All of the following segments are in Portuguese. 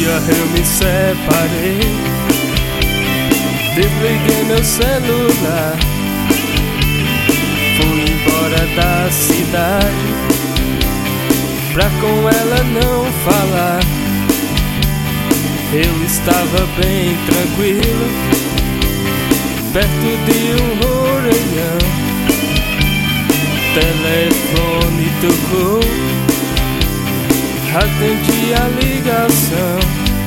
dia eu me separei, desliguei meu celular, fui embora da cidade pra com ela não falar. Eu estava bem tranquilo, perto de um orelhão. Telefone tocou, atendi a ligação.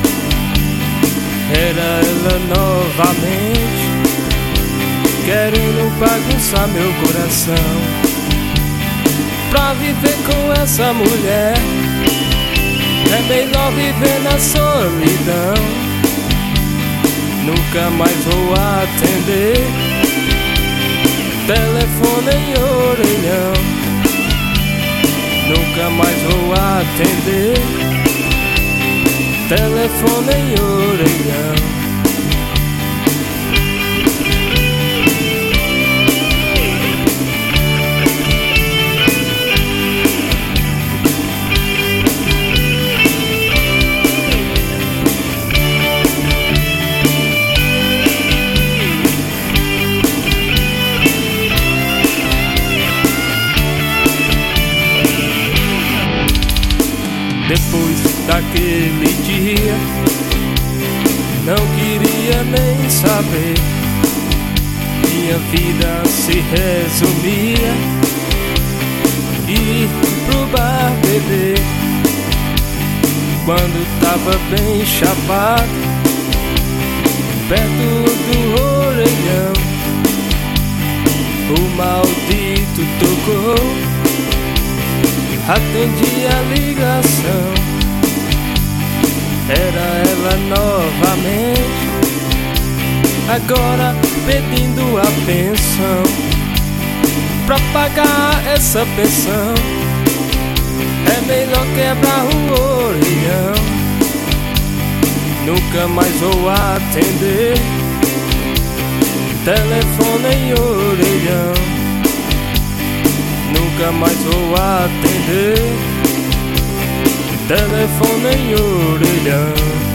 Era ela novamente, querendo bagunçar meu coração. Pra viver com essa mulher é melhor viver na solidão. Nunca mais vou atender telefone em orelhão. Nunca mais vou atender telefone em orelhão. Depois daquele dia, não queria nem saber. Minha vida se resumia ir pro bar beber. Quando tava bem chapado, perto do orelhão, o maldito tocou. Atendi a ligação, era ela novamente, agora pedindo a pensão. Pra pagar essa pensão é melhor quebrar o orelhão. Nunca mais vou atender telefone em orelhão. Nunca mais vou atender telefone em orelhão.